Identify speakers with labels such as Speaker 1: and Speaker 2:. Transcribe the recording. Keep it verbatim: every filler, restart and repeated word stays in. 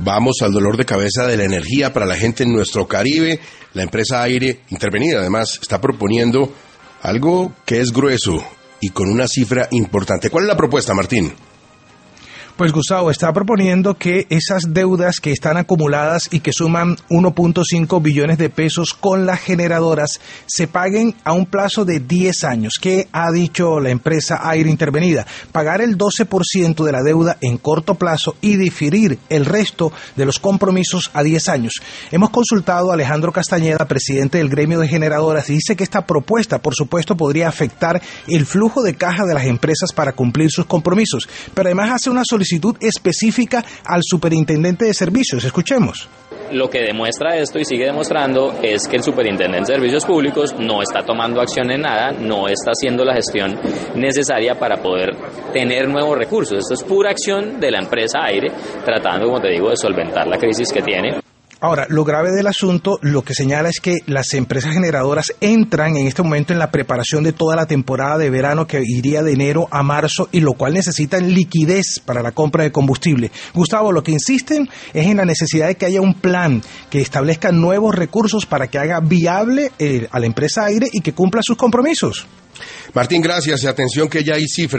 Speaker 1: Vamos al dolor de cabeza de la energía para la gente en nuestro Caribe. La empresa Aire Intervenida, además, está proponiendo algo que es grueso y con una cifra importante. ¿Cuál es la propuesta, Martín?
Speaker 2: Pues Gustavo está proponiendo que esas deudas que están acumuladas y que suman uno punto cinco billones de pesos con las generadoras se paguen a un plazo de diez años. ¿Qué ha dicho la empresa Aire Intervenida? Pagar el doce por ciento de la deuda en corto plazo y diferir el resto de los compromisos a diez años. Hemos consultado a Alejandro Castañeda, presidente del gremio de generadoras, y dice que esta propuesta, por supuesto, podría afectar el flujo de caja de las empresas para cumplir sus compromisos, pero además hace una solicitud solicitud específica al superintendente de servicios. Escuchemos.
Speaker 3: Lo que demuestra esto y sigue demostrando es que el superintendente de servicios públicos no está tomando acción en nada, no está haciendo la gestión necesaria para poder tener nuevos recursos. Esto es pura acción de la empresa Aire, tratando, como te digo, de solventar la crisis que tiene.
Speaker 2: Ahora, lo grave del asunto, lo que señala es que las empresas generadoras entran en este momento en la preparación de toda la temporada de verano que iría de enero a marzo, y lo cual necesitan liquidez para la compra de combustible. Gustavo, lo que insisten es en la necesidad de que haya un plan que establezca nuevos recursos para que haga viable eh, a la empresa Aire y que cumpla sus compromisos.
Speaker 1: Martín, gracias. Atención que ya hay cifras.